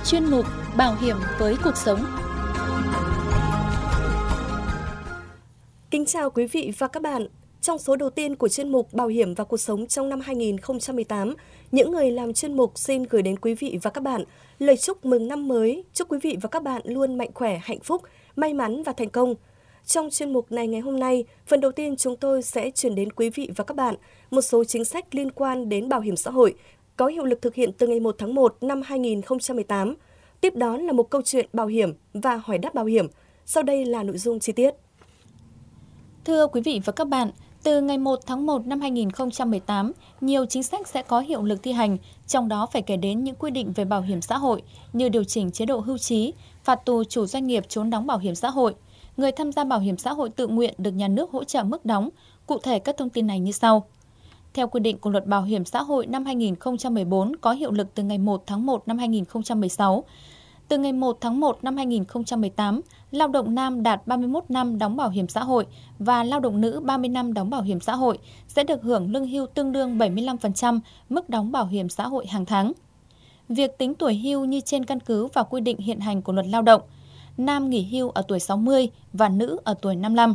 chuyên mục Bảo hiểm với cuộc sống. Kính chào quý vị và các bạn. Trong số đầu tiên của chuyên mục Bảo hiểm và cuộc sống trong năm 2018, những người làm chuyên mục xin gửi đến quý vị và các bạn lời chúc mừng năm mới, chúc quý vị và các bạn luôn mạnh khỏe, hạnh phúc, may mắn và thành công. Trong chuyên mục này ngày hôm nay, phần đầu tiên chúng tôi sẽ chuyển đến quý vị và các bạn một số chính sách liên quan đến bảo hiểm xã hội có hiệu lực thực hiện từ ngày 1 tháng 1 năm 2018. Tiếp đó là một câu chuyện bảo hiểm và hỏi đáp bảo hiểm. Sau đây là nội dung chi tiết. Thưa quý vị và các bạn, từ ngày 1 tháng 1 năm 2018, nhiều chính sách sẽ có hiệu lực thi hành, trong đó phải kể đến những quy định về bảo hiểm xã hội như điều chỉnh chế độ hưu trí, phạt tù chủ doanh nghiệp trốn đóng bảo hiểm xã hội. Người tham gia bảo hiểm xã hội tự nguyện được nhà nước hỗ trợ mức đóng. Cụ thể các thông tin này như sau. Theo quy định của Luật Bảo hiểm xã hội năm 2014 có hiệu lực từ ngày 1 tháng 1 năm 2016, từ ngày 1 tháng 1 năm 2018, lao động nam đạt 31 năm đóng bảo hiểm xã hội và lao động nữ 30 năm đóng bảo hiểm xã hội sẽ được hưởng lương hưu tương đương 75% mức đóng bảo hiểm xã hội hàng tháng. Việc tính tuổi hưu như trên căn cứ vào quy định hiện hành của Luật Lao động, nam nghỉ hưu ở tuổi 60 và nữ ở tuổi 55.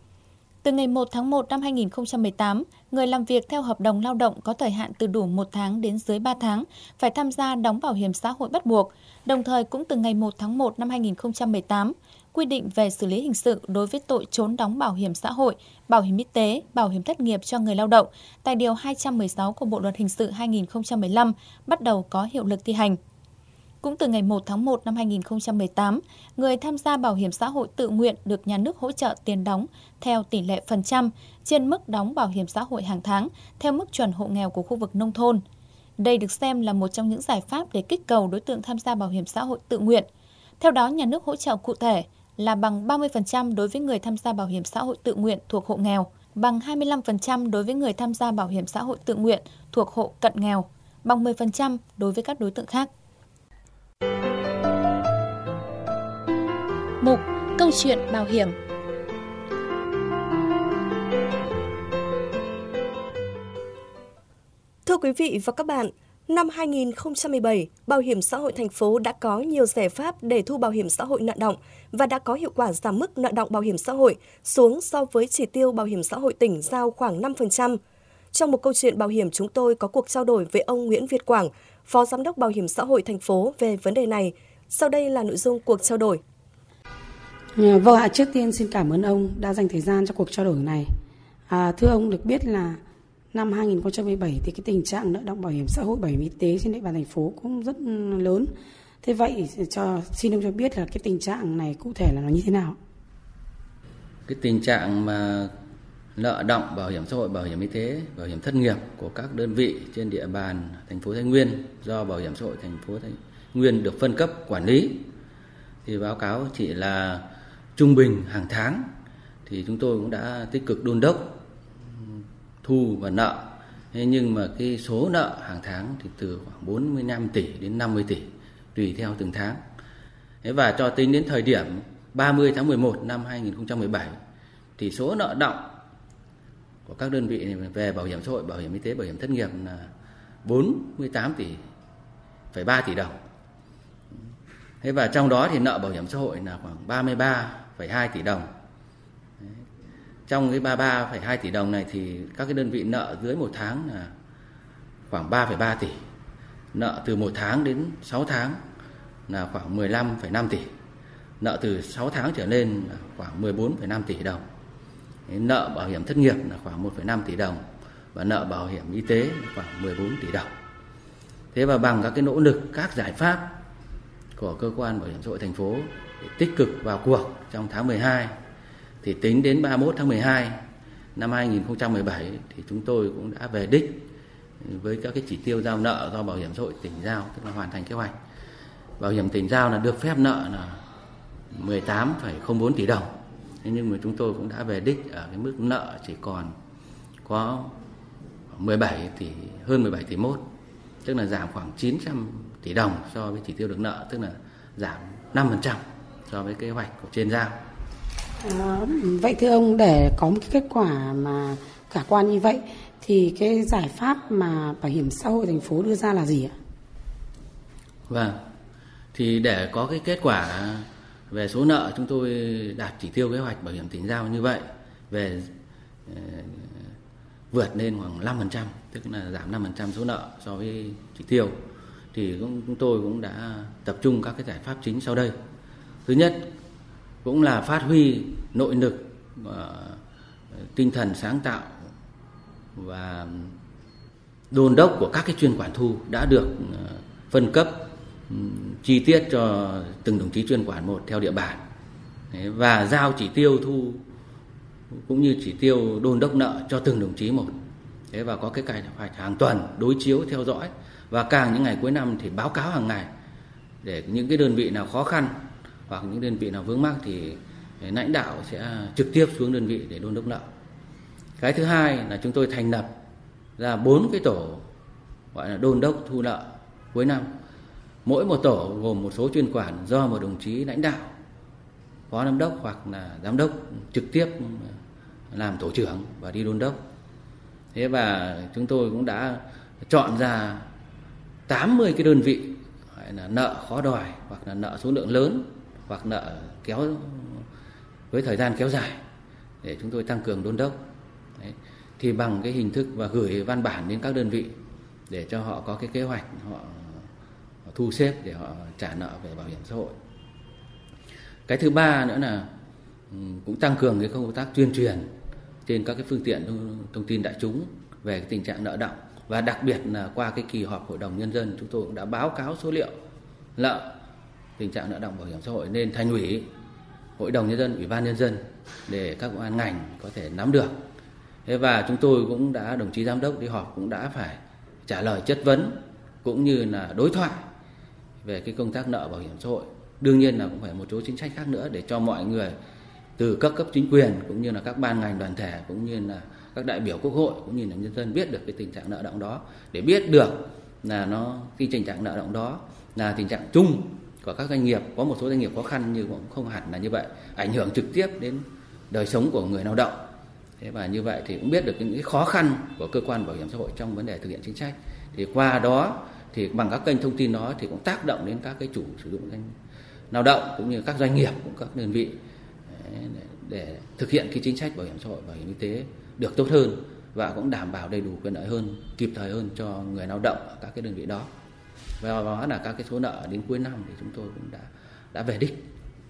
Từ ngày 1 tháng 1 năm 2018, người làm việc theo hợp đồng lao động có thời hạn từ đủ 1 tháng đến dưới 3 tháng phải tham gia đóng bảo hiểm xã hội bắt buộc. Đồng thời cũng từ ngày 1 tháng 1 năm 2018, quy định về xử lý hình sự đối với tội trốn đóng bảo hiểm xã hội, bảo hiểm y tế, bảo hiểm thất nghiệp cho người lao động tại Điều 216 của Bộ Luật Hình sự 2015 bắt đầu có hiệu lực thi hành. Cũng từ ngày 1 tháng 1 năm 2018, người tham gia bảo hiểm xã hội tự nguyện được nhà nước hỗ trợ tiền đóng theo tỷ lệ phần trăm trên mức đóng bảo hiểm xã hội hàng tháng theo mức chuẩn hộ nghèo của khu vực nông thôn. Đây được xem là một trong những giải pháp để kích cầu đối tượng tham gia bảo hiểm xã hội tự nguyện. Theo đó, nhà nước hỗ trợ cụ thể là bằng 30% đối với người tham gia bảo hiểm xã hội tự nguyện thuộc hộ nghèo, bằng 25% đối với người tham gia bảo hiểm xã hội tự nguyện thuộc hộ cận nghèo, bằng 10% đối với các đối tượng khác. Mục Câu chuyện bảo hiểm. Thưa quý vị và các bạn, năm 2017, Bảo hiểm xã hội thành phố đã có nhiều giải pháp để thu bảo hiểm xã hội nợ đọng và đã có hiệu quả giảm mức nợ đọng bảo hiểm xã hội xuống so với chỉ tiêu bảo hiểm xã hội tỉnh giao khoảng 5%. Trong một câu chuyện bảo hiểm, chúng tôi có cuộc trao đổi với ông Nguyễn Việt Quảng, Phó Giám đốc Bảo hiểm xã hội thành phố về vấn đề này. Sau đây là nội dung cuộc trao đổi. Vâng ạ, trước tiên xin cảm ơn ông đã dành thời gian cho cuộc trao đổi này. Thưa ông, được biết là năm 2017 thì cái tình trạng nợ đọng bảo hiểm xã hội, bảo hiểm y tế trên địa bàn thành phố cũng rất lớn. Thế vậy xin ông cho biết là cái tình trạng này cụ thể là nó như thế nào? Cái tình trạng mà nợ đọng bảo hiểm xã hội, bảo hiểm y tế, bảo hiểm thất nghiệp của các đơn vị trên địa bàn thành phố Thái Nguyên do Bảo hiểm xã hội thành phố Thái Nguyên được phân cấp quản lý thì báo cáo chỉ là trung bình hàng tháng thì chúng tôi cũng đã tích cực đôn đốc thu và nợ. Thế nhưng mà cái số nợ hàng tháng thì từ khoảng 45 tỷ đến 50 tỷ tùy theo từng tháng. Thế và cho tính đến thời điểm 30 tháng 11 năm 2017 thì số nợ đọng của các đơn vị về bảo hiểm xã hội, bảo hiểm y tế, bảo hiểm thất nghiệp là 48 phẩy 3 tỷ đồng. Thế và trong đó thì nợ bảo hiểm xã hội là khoảng 33,2 tỷ đồng. Trong cái 33,2 tỷ đồng này thì các cái đơn vị nợ dưới 1 tháng là khoảng 3,3 tỷ. Nợ từ 1 tháng đến 6 tháng là khoảng 15,5 tỷ. Nợ từ 6 tháng trở lên là khoảng 14,5 tỷ đồng. Nợ bảo hiểm thất nghiệp là khoảng 1,5 tỷ đồng. Và nợ bảo hiểm y tế là khoảng 14 tỷ đồng. Thế và bằng các cái nỗ lực, các giải pháp của cơ quan bảo hiểm xã hội thành phố để tích cực vào cuộc trong tháng 12 thì tính đến 31 tháng 12 năm 2017 thì chúng tôi cũng đã về đích với các cái chỉ tiêu giao nợ do bảo hiểm xã hội tỉnh giao, tức là hoàn thành kế hoạch. Bảo hiểm tỉnh giao là được phép nợ là 18,04 tỷ đồng. Thế nhưng mà chúng tôi cũng đã về đích ở cái mức nợ chỉ còn có 17 tỷ, hơn 17 tỷ 1, tức là giảm khoảng 900 tỷ đồng so với chỉ tiêu được nợ, tức là giảm 5% so với kế hoạch của trên giao. Vậy thưa ông, để có một cái kết quả mà khả quan như vậy thì cái giải pháp mà bảo hiểm xã hội thành phố đưa ra là gì ạ? Vâng, Thì để có cái kết quả về số nợ chúng tôi đạt chỉ tiêu kế hoạch bảo hiểm tỉnh giao như vậy, về vượt lên khoảng 5%, tức là giảm 5% số nợ so với chỉ tiêu, thì chúng tôi cũng đã tập trung các cái giải pháp chính sau đây. Thứ nhất cũng là phát huy nội lực, tinh thần sáng tạo và đôn đốc của các cái chuyên quản thu đã được phân cấp chi tiết cho từng đồng chí chuyên quản một theo địa bàn, và giao chỉ tiêu thu cũng như chỉ tiêu đôn đốc nợ cho từng đồng chí một. Và có cái kế hoạch hàng tuần đối chiếu theo dõi, và càng những ngày cuối năm thì báo cáo hàng ngày, để những cái đơn vị nào khó khăn hoặc những đơn vị nào vướng mắc thì lãnh đạo sẽ trực tiếp xuống đơn vị để đôn đốc nợ. Cái thứ hai là chúng tôi thành lập ra 4 cái tổ gọi là đôn đốc thu nợ cuối năm. Mỗi một tổ gồm một số chuyên quản do một đồng chí lãnh đạo, phó giám đốc hoặc là giám đốc trực tiếp làm tổ trưởng và đi đôn đốc. Và chúng tôi cũng đã chọn ra 80 cái đơn vị gọi là nợ khó đòi, hoặc là nợ số lượng lớn, hoặc nợ kéo với thời gian kéo dài, để chúng tôi tăng cường đôn đốc. Thì bằng cái hình thức và gửi văn bản đến các đơn vị để cho họ có cái kế hoạch họ thu xếp để họ trả nợ về bảo hiểm xã hội. Cái thứ ba nữa là cũng tăng cường cái công tác tuyên truyền trên các cái phương tiện thông tin đại chúng về cái tình trạng nợ đọng, và đặc biệt là qua cái kỳ họp Hội đồng Nhân dân chúng tôi cũng đã báo cáo số liệu nợ, tình trạng nợ đọng bảo hiểm xã hội lên Thành ủy, Hội đồng Nhân dân, Ủy ban Nhân dân để các ban ngành có thể nắm được. Và chúng tôi cũng đã, đồng chí giám đốc đi họp cũng đã phải trả lời chất vấn cũng như là đối thoại về cái công tác nợ bảo hiểm xã hội. Đương nhiên là cũng phải một số chính sách khác nữa để cho mọi người từ các cấp chính quyền cũng như là các ban ngành đoàn thể cũng như là các đại biểu Quốc hội cũng như là nhân dân biết được cái tình trạng nợ đọng đó, để biết được là cái tình trạng nợ đọng đó là tình trạng chung của các doanh nghiệp. Có một số doanh nghiệp khó khăn nhưng cũng không hẳn là như vậy, ảnh hưởng trực tiếp đến đời sống của người lao động. Và như vậy thì cũng biết được những cái khó khăn của cơ quan bảo hiểm xã hội trong vấn đề thực hiện chính sách. Thì qua đó thì bằng các kênh thông tin đó thì cũng tác động đến các cái chủ sử dụng lao động cũng như các doanh nghiệp, cũng các đơn vị để thực hiện cái chính sách bảo hiểm xã hội, bảo hiểm y tế được tốt hơn, và cũng đảm bảo đầy đủ quyền lợi hơn, kịp thời hơn cho người lao động ở các cái đơn vị đó. Và đó là các cái số nợ đến cuối năm thì chúng tôi cũng đã về đích.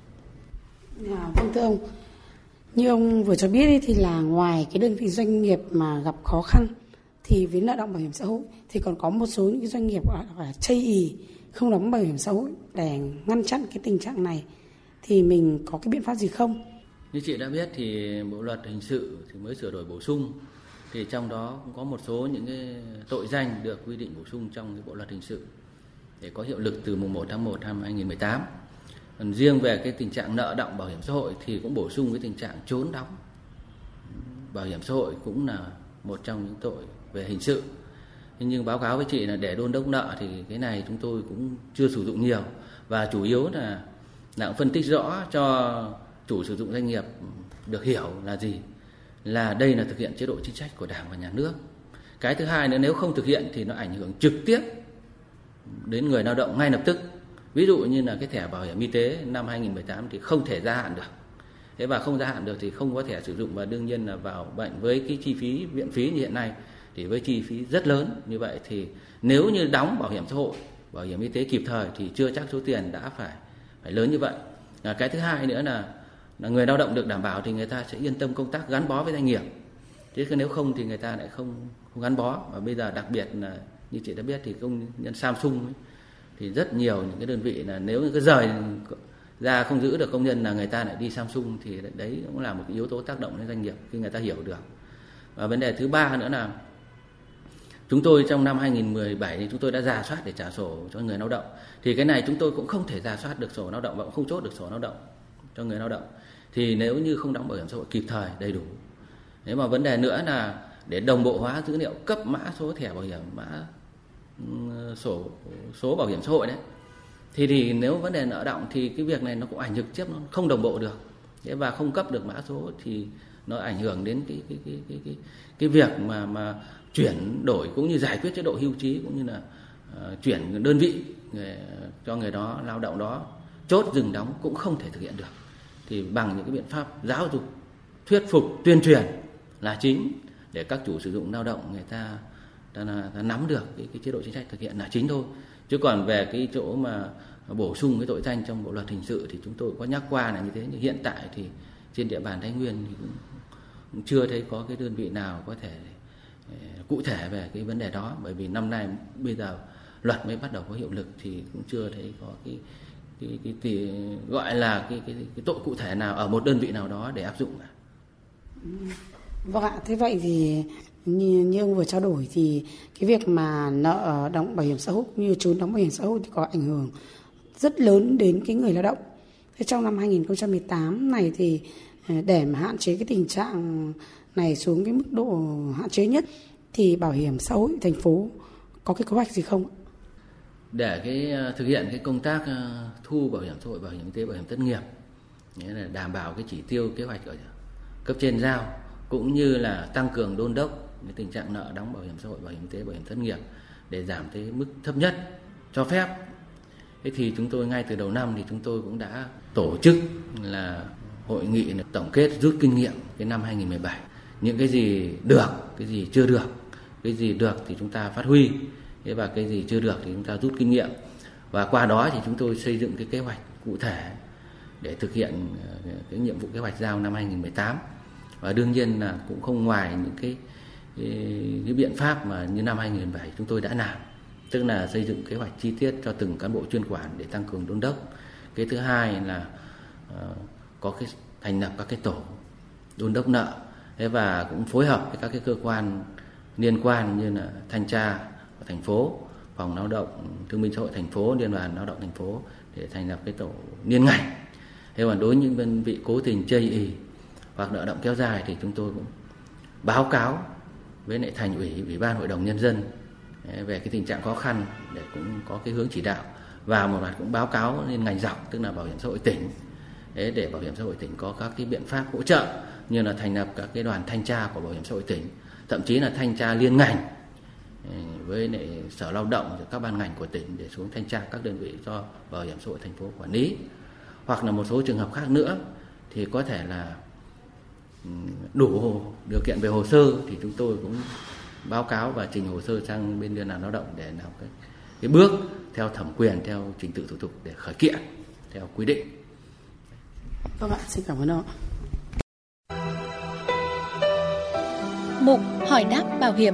Vâng, thưa ông, như ông vừa cho biết ấy, thì là ngoài cái đơn vị doanh nghiệp mà gặp khó khăn thì với nợ đọng bảo hiểm xã hội thì còn có một số những cái doanh nghiệp gọi là chây ì không đóng bảo hiểm xã hội. Để ngăn chặn cái tình trạng này thì mình có cái biện pháp gì không? Như chị đã biết thì Bộ luật hình sự thì mới sửa đổi bổ sung, thì trong đó cũng có một số những cái tội danh được quy định bổ sung trong cái Bộ luật hình sự để có hiệu lực từ mùng 1 tháng 1 năm 2018. Còn riêng về cái tình trạng nợ đọng bảo hiểm xã hội thì cũng bổ sung cái tình trạng trốn đóng bảo hiểm xã hội, cũng là một trong những tội về hình sự. Nhưng báo cáo với chị là để đôn đốc nợ thì cái này chúng tôi cũng chưa sử dụng nhiều, và chủ yếu là phân tích rõ cho chủ sử dụng doanh nghiệp được hiểu là gì, là đây là thực hiện chế độ chính sách của Đảng và Nhà nước. Cái thứ hai nữa, nếu không thực hiện thì nó ảnh hưởng trực tiếp đến người lao động ngay lập tức. Ví dụ như là cái thẻ bảo hiểm y tế năm 2018 thì không thể gia hạn được. Thế và không gia hạn được thì không có thẻ sử dụng, và đương nhiên là vào bệnh với cái chi phí viện phí như hiện nay thì với chi phí rất lớn như vậy thì nếu như đóng bảo hiểm xã hội, bảo hiểm y tế kịp thời thì chưa chắc số tiền đã phải lớn như vậy. Cái thứ hai nữa là người lao động được đảm bảo thì người ta sẽ yên tâm công tác gắn bó với doanh nghiệp. Chứ nếu không thì người ta lại không gắn bó. Và bây giờ đặc biệt là như chị đã biết thì công nhân Samsung ấy, thì rất nhiều những cái đơn vị là nếu như cái rời ra không giữ được công nhân là người ta lại đi Samsung, thì đấy cũng là một cái yếu tố tác động đến doanh nghiệp khi người ta hiểu được. Và vấn đề thứ ba nữa là chúng tôi trong năm 2017 thì chúng tôi đã rà soát để trả sổ cho người lao động. Thì cái này chúng tôi cũng không thể rà soát được sổ lao động và cũng không chốt được sổ lao động cho người lao động. Thì nếu như không đóng bảo hiểm xã hội kịp thời đầy đủ. Nếu mà vấn đề nữa là để đồng bộ hóa dữ liệu cấp mã số thẻ bảo hiểm, mã số bảo hiểm xã hội đấy. Thì nếu vấn đề nợ đọng thì cái việc này nó cũng ảnh hưởng trực tiếp, nó không đồng bộ được. Và không cấp được mã số thì nó ảnh hưởng đến cái việc mà chuyển đổi cũng như giải quyết chế độ hưu trí cũng như là chuyển đơn vị cho người đó, lao động đó chốt dừng đóng cũng không thể thực hiện được. Thì bằng những cái biện pháp giáo dục, thuyết phục, tuyên truyền là chính, để các chủ sử dụng lao động người ta nắm được cái chế độ chính sách thực hiện là chính thôi. Chứ còn về cái chỗ mà bổ sung cái tội danh trong bộ luật hình sự thì chúng tôi có nhắc qua là như thế. Nhưng hiện tại thì trên địa bàn Thái Nguyên thì cũng chưa thấy có cái đơn vị nào có thể cụ thể về cái vấn đề đó, bởi vì năm nay bây giờ luật mới bắt đầu có hiệu lực thì cũng chưa thấy có cái gọi là cái tội cụ thể nào ở một đơn vị nào đó để áp dụng. Vâng ạ, thế vậy thì như ông vừa trao đổi thì cái việc mà nợ đóng bảo hiểm xã hội như trốn đóng bảo hiểm xã hội thì có ảnh hưởng rất lớn đến cái người lao động. Thế trong năm 2018 này thì để mà hạn chế cái tình trạng này xuống cái mức độ hạn chế nhất thì bảo hiểm xã hội thành phố có cái kế hoạch gì không? Để thực hiện cái công tác thu bảo hiểm xã hội, bảo hiểm y tế, bảo hiểm thất nghiệp, nghĩa là đảm bảo cái chỉ tiêu kế hoạch ở cấp trên giao, cũng như là tăng cường đôn đốc cái tình trạng nợ đóng bảo hiểm xã hội, bảo hiểm y tế, bảo hiểm thất nghiệp để giảm tới mức thấp nhất cho phép. Thế thì chúng tôi ngay từ đầu năm thì chúng tôi cũng đã tổ chức là hội nghị tổng kết rút kinh nghiệm cái năm 2017. Những cái gì được, cái gì chưa được, cái gì được thì chúng ta phát huy, và cái gì chưa được thì chúng ta rút kinh nghiệm. Và qua đó thì chúng tôi xây dựng cái kế hoạch cụ thể để thực hiện cái nhiệm vụ kế hoạch giao năm 2018. Và đương nhiên là cũng không ngoài những cái biện pháp mà như năm 2017 chúng tôi đã làm, tức là xây dựng kế hoạch chi tiết cho từng cán bộ chuyên quản để tăng cường đôn đốc. Cái thứ hai là có cái thành lập các cái tổ đôn đốc nợ, và cũng phối hợp với các cái cơ quan liên quan như là thanh tra của thành phố, phòng lao động thương binh xã hội thành phố, liên đoàn lao động thành phố để thành lập cái tổ liên ngành. Thế còn đối với những đơn vị cố tình chây ỳ hoặc nợ động kéo dài thì chúng tôi cũng báo cáo với lại Thành ủy, Ủy ban Hội đồng Nhân dân về cái tình trạng khó khăn để cũng có cái hướng chỉ đạo, và một mặt cũng báo cáo lên ngành dọc, tức là bảo hiểm xã hội tỉnh, để bảo hiểm xã hội tỉnh có các cái biện pháp hỗ trợ như là thành lập các cái đoàn thanh tra của bảo hiểm xã hội tỉnh, thậm chí là thanh tra liên ngành với lại Sở Lao động và các ban ngành của tỉnh để xuống thanh tra các đơn vị do bảo hiểm xã hội thành phố quản lý. Hoặc là một số trường hợp khác nữa thì có thể là đủ điều kiện về hồ sơ thì chúng tôi cũng báo cáo và trình hồ sơ sang bên Liên đoàn Lao động để làm cái bước theo thẩm quyền, theo trình tự thủ tục để khởi kiện theo quy định. Vâng ạ, xin cảm ơn ông. Mục hỏi đáp bảo hiểm.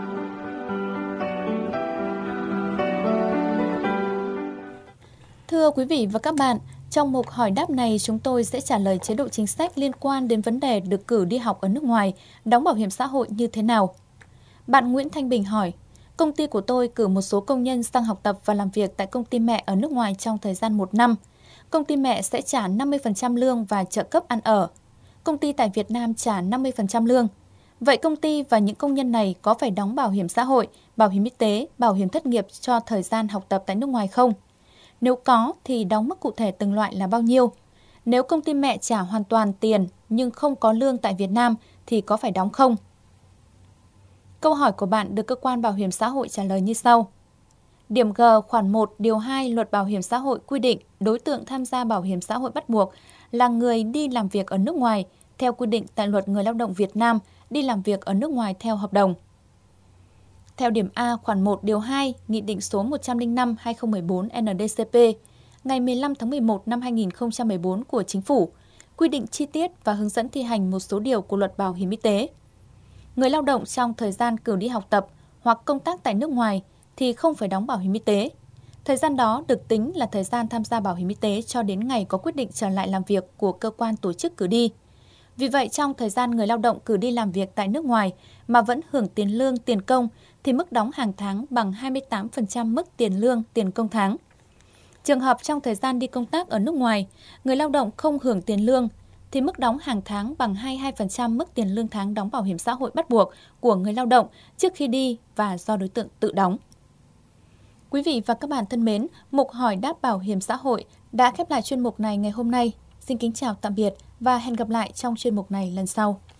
Thưa quý vị và các bạn, trong mục hỏi đáp này chúng tôi sẽ trả lời chế độ chính sách liên quan đến vấn đề được cử đi học ở nước ngoài, đóng bảo hiểm xã hội như thế nào. Bạn Nguyễn Thanh Bình hỏi, công ty của tôi cử một số công nhân sang học tập và làm việc tại công ty mẹ ở nước ngoài trong thời gian 1 năm. Công ty mẹ sẽ trả 50% lương và trợ cấp ăn ở. Công ty tại Việt Nam trả 50% lương. Vậy công ty và những công nhân này có phải đóng bảo hiểm xã hội, bảo hiểm y tế, bảo hiểm thất nghiệp cho thời gian học tập tại nước ngoài không? Nếu có thì đóng mức cụ thể từng loại là bao nhiêu? Nếu công ty mẹ trả hoàn toàn tiền nhưng không có lương tại Việt Nam thì có phải đóng không? Câu hỏi của bạn được cơ quan bảo hiểm xã hội trả lời như sau. Điểm G khoản 1 điều 2 Luật Bảo hiểm xã hội quy định đối tượng tham gia bảo hiểm xã hội bắt buộc là người đi làm việc ở nước ngoài theo quy định tại Luật Người lao động Việt Nam đi làm việc ở nước ngoài theo hợp đồng. Theo điểm A khoản 1 điều 2 Nghị định số 105/2014 NĐ-CP ngày 15 tháng 11 năm 2014 của Chính phủ quy định chi tiết và hướng dẫn thi hành một số điều của Luật Bảo hiểm y tế. Người lao động trong thời gian cử đi học tập hoặc công tác tại nước ngoài thì không phải đóng bảo hiểm y tế. Thời gian đó được tính là thời gian tham gia bảo hiểm y tế cho đến ngày có quyết định trở lại làm việc của cơ quan tổ chức cử đi. Vì vậy, trong thời gian người lao động cử đi làm việc tại nước ngoài mà vẫn hưởng tiền lương, tiền công thì mức đóng hàng tháng bằng 28% mức tiền lương, tiền công tháng. Trường hợp trong thời gian đi công tác ở nước ngoài, người lao động không hưởng tiền lương thì mức đóng hàng tháng bằng 22% mức tiền lương tháng đóng bảo hiểm xã hội bắt buộc của người lao động trước khi đi và do đối tượng tự đóng. Quý vị và các bạn thân mến, mục hỏi đáp bảo hiểm xã hội đã khép lại chuyên mục này ngày hôm nay. Xin kính chào tạm biệt và hẹn gặp lại trong chuyên mục này lần sau.